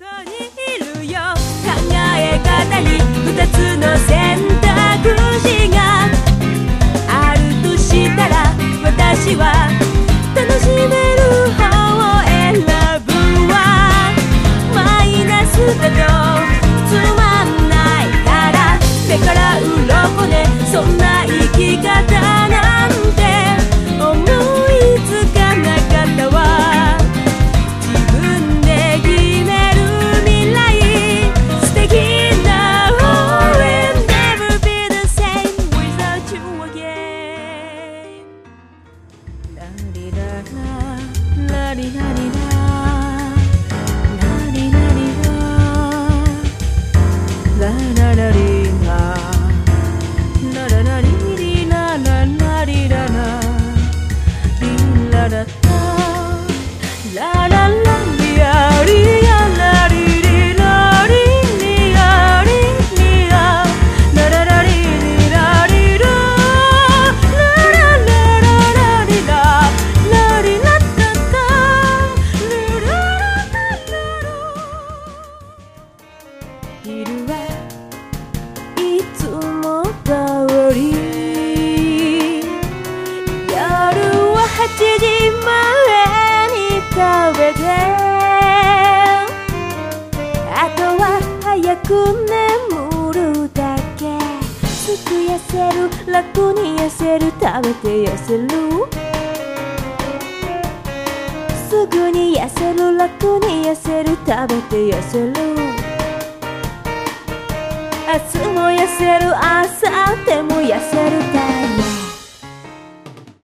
にいるよ。考え方に二つの選択肢があるとしたら、私は楽しめる方を選ぶわ。マイナスだとつまんないから、目から鱗ね。そんな生き方なんて思いつかなかったわ。自分で決める未来、素敵な Oh will never be the same without you again。 ラリラララリラリララリラリララララリララララリリラララリララリララララララリアリアラリリラリリアリリアラララリリラリラララララリララリラタタルララララ昼はいつも通り、夜は8時前に食べて、あとは早く眠るだけ。すぐ痩せる、楽に痩せる、食べて痩せる。すぐに痩せる、楽に痩せる、食べて痩せる。明日も痩せる、明後日も痩せるだよ。